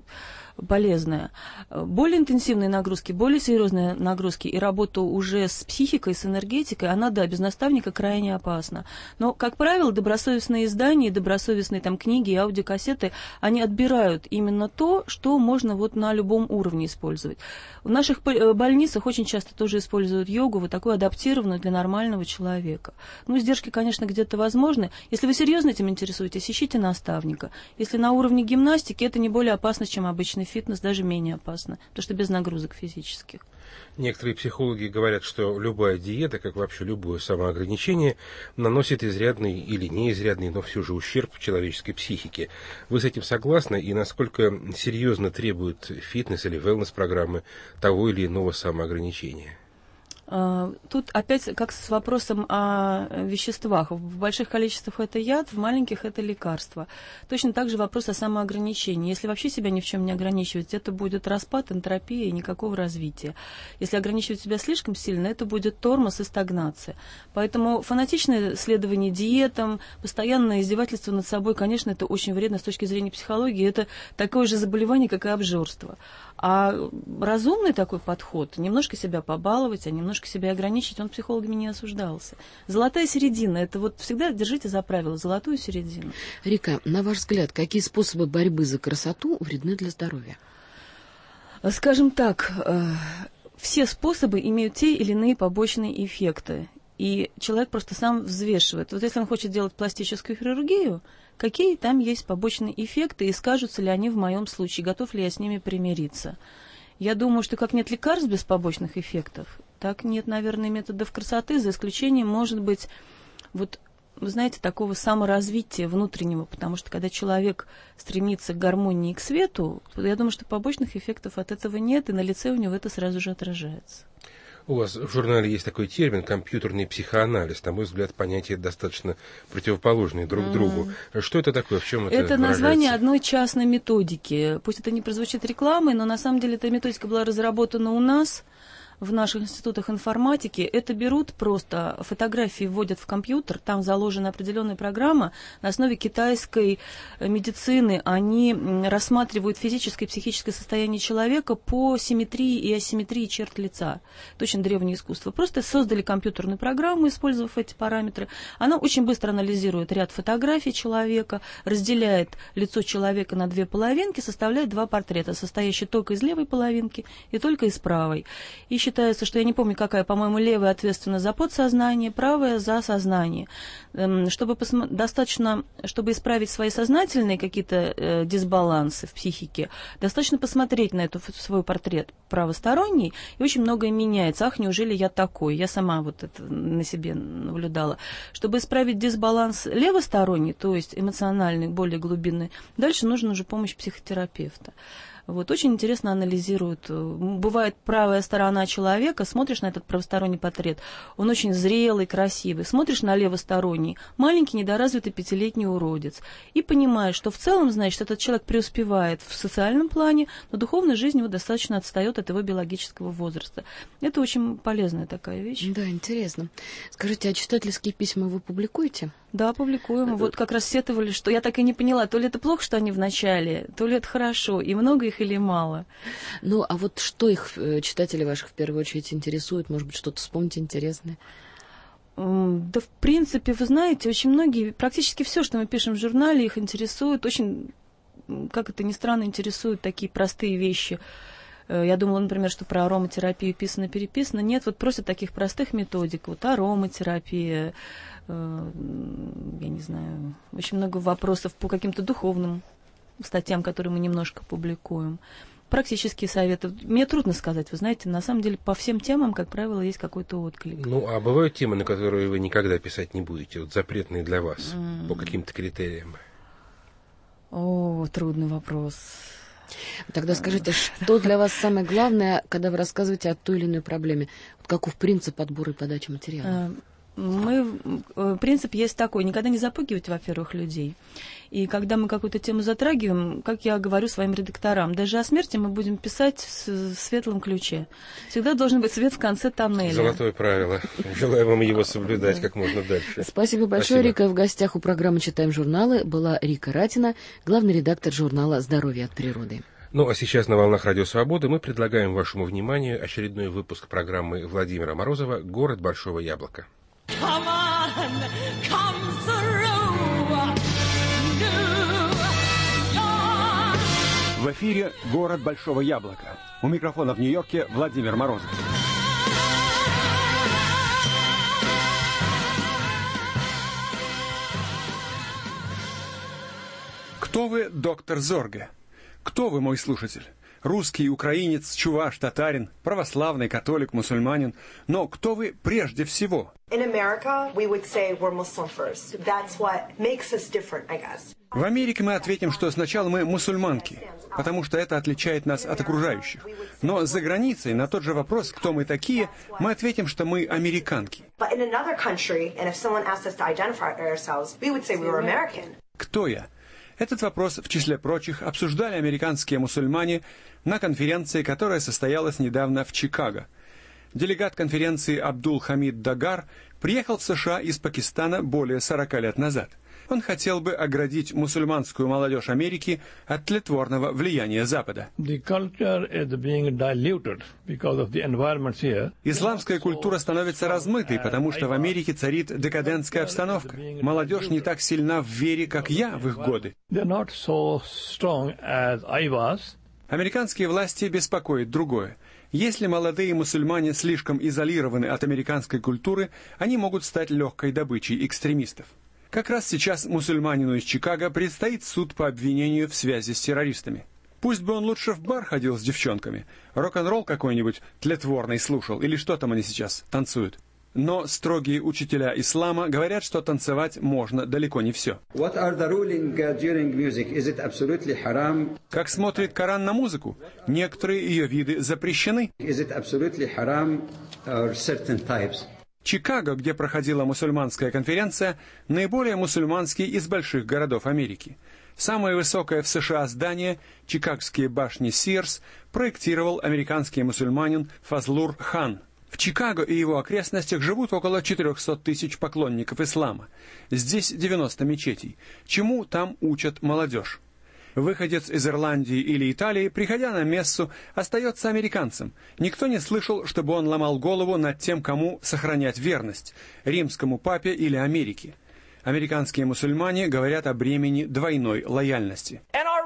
полезная. Более интенсивные нагрузки, более серьезные нагрузки и работа уже с психикой, с энергетикой, она, да, без наставника крайне опасна. Но, как правило, добросовестные издания, добросовестные там книги и аудиокассеты, они отбирают именно то, что можно вот на любом уровне использовать. В наших больницах очень часто тоже используют йогу, вот такую адаптированную для нормального человека. Ну, издержки, конечно, где-то возможны. Если вы серьезно этим интересуетесь, ищите наставника. Если на уровне гимнастики, это не более опасно, чем обычный фитнес даже менее опасно, потому что без нагрузок физических. Некоторые психологи говорят, что любая диета, как вообще любое самоограничение, наносит изрядный или неизрядный, но все же ущерб человеческой психике. Вы с этим согласны? И насколько серьезно требует фитнес или wellness-программы того или иного самоограничения? Тут опять как с вопросом о веществах. В больших количествах это яд, в маленьких это лекарство. Точно так же вопрос о самоограничении. Если вообще себя ни в чем не ограничивать, это будет распад, энтропия и никакого развития. Если ограничивать себя слишком сильно, это будет тормоз и стагнация. Поэтому фанатичное следование диетам, постоянное издевательство над собой, конечно, это очень вредно с точки зрения психологии. Это такое же заболевание, как и обжорство. А разумный такой подход, немножко себя побаловать, а немножко себя ограничить, он психологами не осуждался. Золотая середина, это вот всегда держите за правило, золотую середину. Рика, на ваш взгляд, какие способы борьбы за красоту вредны для здоровья? Скажем так, все способы имеют те или иные побочные эффекты. И человек просто сам взвешивает. Вот если он хочет делать пластическую хирургию, какие там есть побочные эффекты и скажутся ли они в моем случае, готов ли я с ними примириться. Я думаю, что как нет лекарств без побочных эффектов, так нет, наверное, методов красоты, за исключением, может быть, вот, вы знаете, такого саморазвития внутреннего, потому что когда человек стремится к гармонии и к свету, я думаю, что побочных эффектов от этого нет, и на лице у него это сразу же отражается. У вас в журнале есть такой термин «компьютерный психоанализ». На мой взгляд, понятия достаточно противоположные друг mm. другу. Что это такое? В чем это Это выражается? Название одной частной методики. Пусть это не прозвучит рекламой, но на самом деле эта методика была разработана у нас в наших институтах информатики. Это берут просто фотографии, вводят в компьютер, там заложена определенная программа. На основе китайской медицины они рассматривают физическое и психическое состояние человека по симметрии и асимметрии черт лица. Это очень древнее искусство. Просто создали компьютерную программу, использовав эти параметры. Она очень быстро анализирует ряд фотографий человека, разделяет лицо человека на две половинки, составляет два портрета, состоящие только из левой половинки и только из правой. И считается, что я не помню, какая, по-моему, левая ответственна за подсознание, правая за сознание. Чтобы посмо... достаточно, чтобы исправить свои сознательные какие-то э, дисбалансы в психике, достаточно посмотреть на этот свой портрет правосторонний, и очень многое меняется. Ах, неужели я такой? Я сама вот это на себе наблюдала. Чтобы исправить дисбаланс левосторонний, то есть эмоциональный, более глубинный, дальше нужна уже помощь психотерапевта. Вот, очень интересно анализируют. Бывает правая сторона человека, смотришь на этот правосторонний портрет, он очень зрелый, красивый. Смотришь на левосторонний, маленький, недоразвитый пятилетний уродец. И понимаешь, что в целом, значит, этот человек преуспевает в социальном плане, но духовная жизнь его достаточно отстает от его биологического возраста. Это очень полезная такая вещь. Да, интересно. Скажите, а читательские письма вы публикуете? Да, публикуем. Вот как раз сетовали, что я так и не поняла, то ли это плохо, что они в начале, то ли это хорошо, и много их или мало. Ну, а вот что их, читателей ваших, в первую очередь интересует? Может быть, что-то вспомните интересное? Да, в принципе, вы знаете, очень многие, практически все, что мы пишем в журнале, их интересует. Очень, как это ни странно, интересуют такие простые вещи. Я думала, например, что про ароматерапию писано-переписано. Нет, вот просят таких простых методик. Вот ароматерапия, э, я не знаю, очень много вопросов по каким-то духовным статьям, которые мы немножко публикуем. Практические советы. Мне трудно сказать, вы знаете, на самом деле по всем темам, как правило, есть какой-то отклик. Ну, а бывают темы, на которые вы никогда писать не будете, вот запретные для вас, mm. по каким-то критериям? О, трудный вопрос. Тогда скажите, что для вас самое главное, когда вы рассказываете о той или иной проблеме? Вот каков принцип отбора и подачи материала? Мы, принцип есть такой, никогда не запугивать, во-первых, людей. И когда мы какую-то тему затрагиваем, как я говорю своим редакторам, даже о смерти мы будем писать в светлом ключе. Всегда должен быть свет в конце тоннеля. Золотое правило. Желаю вам его соблюдать как можно дальше. Спасибо большое, Спасибо. Рика. В гостях у программы «Читаем журналы» была Рика Ратина, главный редактор журнала «Здоровье от природы». Ну, а сейчас на волнах Радио Свободы мы предлагаем вашему вниманию очередной выпуск программы Владимира Морозова «Город Большого Яблока». Come on, come through, New York. В эфире «Город Большого Яблока». У микрофона в Нью-Йорке Владимир Морозов. Кто вы, доктор Зорге? Кто вы, мой слушатель? Русский, украинец, чуваш, татарин, православный, католик, мусульманин. Но кто вы прежде всего? В Америке мы ответим, что сначала мы мусульманки, потому что это отличает нас от окружающих. Но за границей на тот же вопрос, кто мы такие, мы ответим, что мы американки. Кто я? Этот вопрос, в числе прочих, обсуждали американские мусульмане на конференции, которая состоялась недавно в Чикаго. Делегат конференции Абдул-Хамид Дагар приехал в США из Пакистана более сорока лет назад. Он хотел бы оградить мусульманскую молодежь Америки от тлетворного влияния Запада. Исламская культура становится размытой, потому что в Америке царит декадентская обстановка. Молодежь не так сильна в вере, как я в их годы. Американские власти беспокоит другое. Если молодые мусульмане слишком изолированы от американской культуры, они могут стать легкой добычей экстремистов. Как раз сейчас мусульманину из Чикаго предстоит суд по обвинению в связи с террористами. Пусть бы он лучше в бар ходил с девчонками, рок-н-ролл какой-нибудь тлетворный слушал, или что там они сейчас танцуют. Но строгие учителя ислама говорят, что танцевать можно далеко не все. Как смотрит Коран на музыку? Некоторые ее виды запрещены. Чикаго, где проходила мусульманская конференция, наиболее мусульманский из больших городов Америки. Самое высокое в США здание, чикагские башни Сирс, проектировал американский мусульманин Фазлур Хан. В Чикаго и его окрестностях живут около четырехсот тысяч поклонников ислама. Здесь девяносто мечетей. Чему там учат молодежь? Выходец из Ирландии или Италии, приходя на мессу, остается американцем. Никто не слышал, чтобы он ломал голову над тем, кому сохранять верность – римскому папе или Америке. Американские мусульмане говорят о бремени двойной лояльности.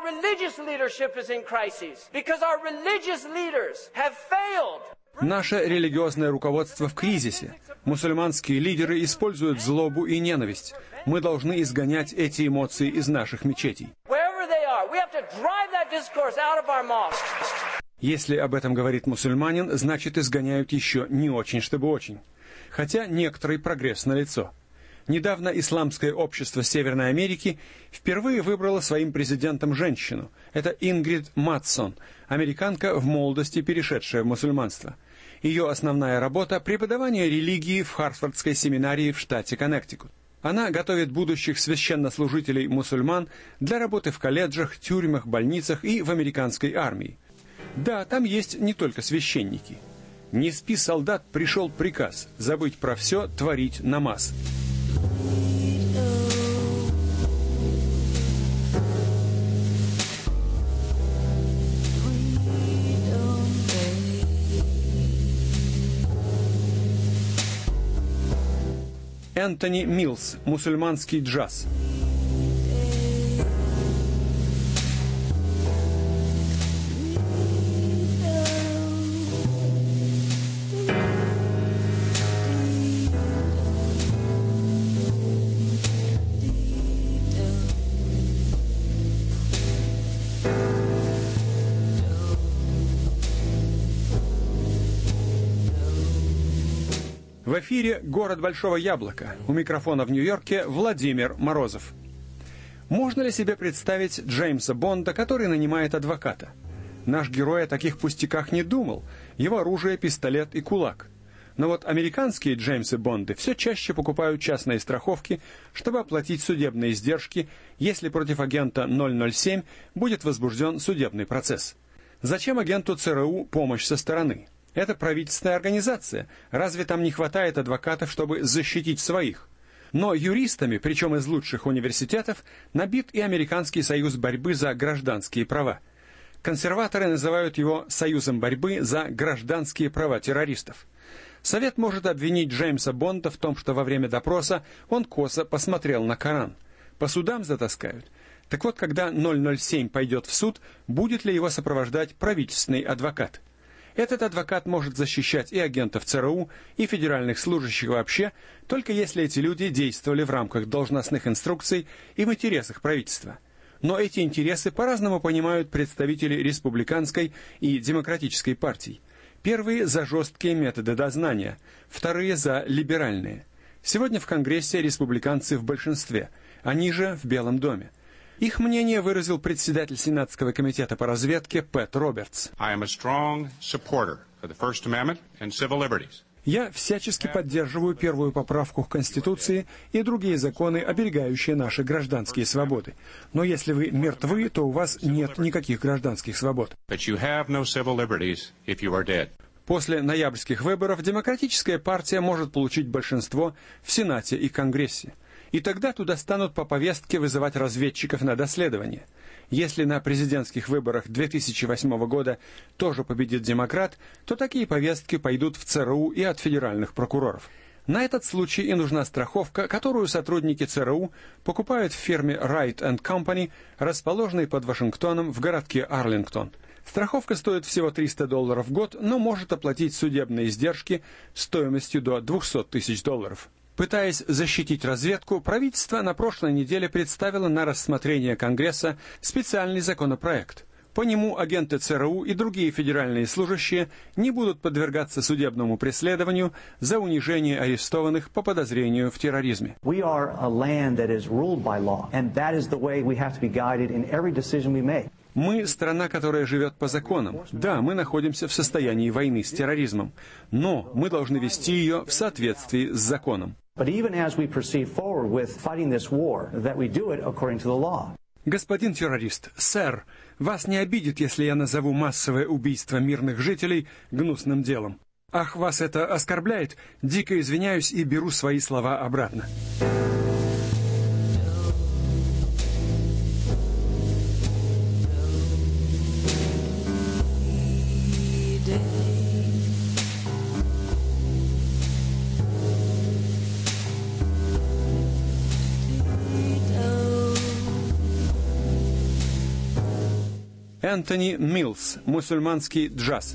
Наше религиозное руководство в кризисе. Мусульманские лидеры используют злобу и ненависть. Мы должны изгонять эти эмоции из наших мечетей. Если об этом говорит мусульманин, значит изгоняют еще не очень, чтобы очень. Хотя некоторый прогресс налицо. Недавно Исламское общество Северной Америки впервые выбрало своим президентом женщину. Это Ингрид Матсон, американка в молодости, перешедшая в мусульманство. Ее основная работа – преподавание религии в Харвардской семинарии в штате Коннектикут. Она готовит будущих священнослужителей-мусульман для работы в колледжах, тюрьмах, больницах и в американской армии. Да, там есть не только священники. «Не спи, солдат, пришел приказ забыть про все, творить намаз». Энтони Милс, мусульманский джаз. В эфире «Город Большого Яблока». У микрофона в Нью-Йорке Владимир Морозов. Можно ли себе представить Джеймса Бонда, который нанимает адвоката? Наш герой о таких пустяках не думал. Его оружие – пистолет и кулак. Но вот американские Джеймсы Бонды все чаще покупают частные страховки, чтобы оплатить судебные издержки, если против агента ноль ноль семь будет возбужден судебный процесс. Зачем агенту ЦРУ помощь со стороны? Это правительственная организация. Разве там не хватает адвокатов, чтобы защитить своих? Но юристами, причем из лучших университетов, набит и Американский союз борьбы за гражданские права. Консерваторы называют его «Союзом борьбы за гражданские права террористов». Совет может обвинить Джеймса Бонда в том, что во время допроса он косо посмотрел на Коран. По судам затаскают. Так вот, когда ноль ноль семь пойдет в суд, будет ли его сопровождать правительственный адвокат? Этот адвокат может защищать и агентов ЦРУ, и федеральных служащих вообще, только если эти люди действовали в рамках должностных инструкций и в интересах правительства. Но эти интересы по-разному понимают представители республиканской и демократической партий. Первые за жесткие методы дознания, вторые за либеральные. Сегодня в Конгрессе республиканцы в большинстве, они же в Белом доме. Их мнение выразил председатель Сенатского комитета по разведке Пэт Робертс. Я всячески поддерживаю первую поправку к Конституции и другие законы, оберегающие наши гражданские свободы. Но если вы мертвы, то у вас нет никаких гражданских свобод. После ноябрьских выборов Демократическая партия может получить большинство в Сенате и Конгрессе. И тогда туда станут по повестке вызывать разведчиков на доследование. Если на президентских выборах две тысячи восьмого года тоже победит демократ, то такие повестки пойдут в ЦРУ и от федеральных прокуроров. На этот случай и нужна страховка, которую сотрудники ЦРУ покупают в фирме Wright энд Company, расположенной под Вашингтоном в городке Арлингтон. Страховка стоит всего триста долларов в год, но может оплатить судебные издержки стоимостью до двухсот тысяч долларов. Пытаясь защитить разведку, правительство на прошлой неделе представило на рассмотрение Конгресса специальный законопроект. По нему агенты ЦРУ и другие федеральные служащие не будут подвергаться судебному преследованию за унижение арестованных по подозрению в терроризме. Мы страна, которая живет по законам. Да, мы находимся в состоянии войны с терроризмом, но мы должны вести ее в соответствии с законом. Господин террорист, сэр, вас не обидит, если я назову массовое убийство мирных жителей гнусным делом. Ах, вас это оскорбляет? Дико извиняюсь и беру свои слова обратно. Энтони Милс, мусульманский джаз.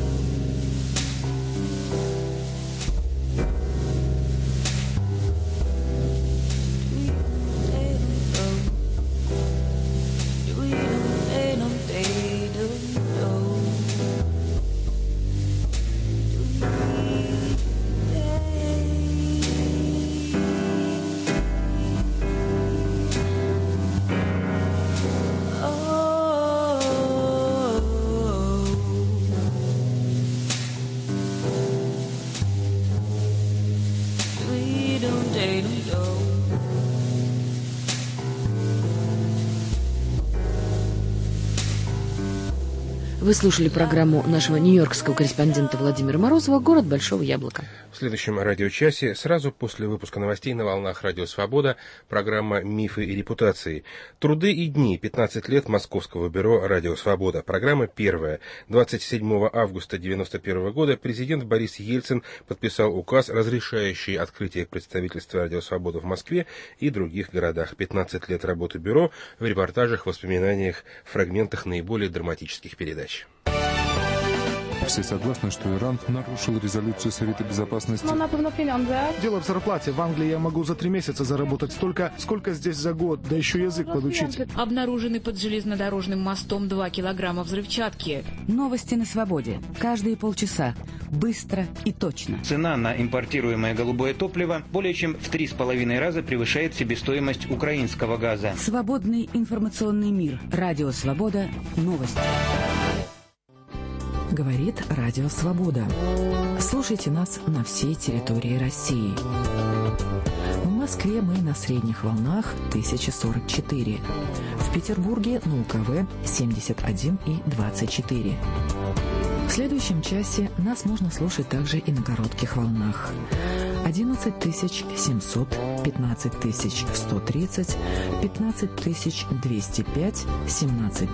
Вы слушали программу нашего нью-йоркского корреспондента Владимира Морозова «Город Большого Яблока». В следующем радиочасе, сразу после выпуска новостей на волнах «Радио Свобода», программа «Мифы и репутации». Труды и дни. пятнадцать лет Московского бюро «Радио Свобода». Программа первая. двадцать седьмого августа девяносто первого года президент Борис Ельцин подписал указ, разрешающий открытие представительства «Радио Свобода» в Москве и других городах. пятнадцать лет работы бюро в репортажах, воспоминаниях, фрагментах наиболее драматических передач. Все согласны, что Иран нарушил резолюцию Совета Безопасности. Дело в зарплате. В Англии я могу за три месяца заработать столько, сколько здесь за год, да еще язык подучить. Обнаружены под железнодорожным мостом два килограмма взрывчатки. Новости на свободе. Каждые полчаса. Быстро и точно. Цена на импортируемое голубое топливо более чем в три с половиной раза превышает себестоимость украинского газа. Свободный информационный мир. Радио Свобода. Новости. Говорит Радио Свобода. Слушайте нас на всей территории России. В Москве мы на средних волнах тысяча сорок четыре. В Петербурге на УКВ семьдесят один и двадцать четыре. В следующем часе нас можно слушать также и на коротких волнах. одиннадцать тысяч семьсот, пятнадцать тысяч сто тридцать, пятнадцать тысяч двести пять, семнадцать